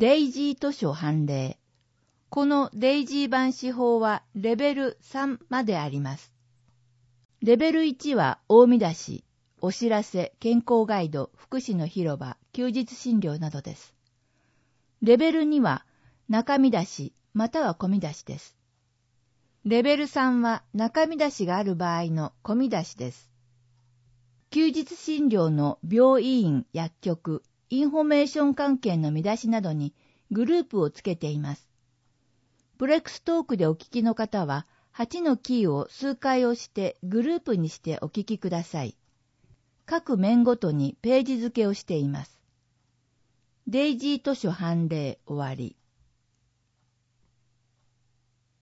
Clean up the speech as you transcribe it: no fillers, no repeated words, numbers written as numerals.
デイジー図書判例。このデイジー版司法はレベル3まであります。レベル1は大見出し、お知らせ、健康ガイド、福祉の広場、休日診療などです。レベル2は中見出し、または小見出しです。レベル3は中見出しがある場合の小見出しです。休日診療の病院、薬局、インフォメーション関係の見出しなどにグループをつけています。プレックストークでお聞きの方は、8のキーを数回押してグループにしてお聞きください。各面ごとにページ付けをしています。デイジー図書判例終わり。